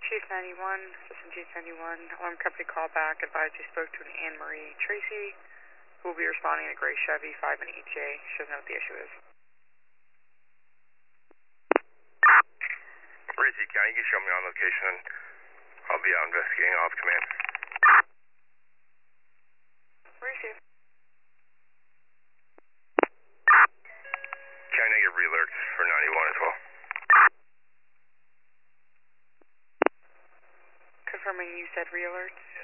Chief 91, Assistant Chief 91, alarm company call back, advised you spoke to an Anne Marie Tracy, who will be responding in a gray Chevy, 5 and EJ. She doesn't know what the issue is. Tracy, can you show me on location? I'll be out investigating off command. Receive. Can I get re-alerts for 91 as well? Confirming you said re-alerts.